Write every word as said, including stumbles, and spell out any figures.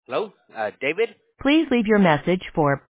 Hello, uh, David? Please leave your message for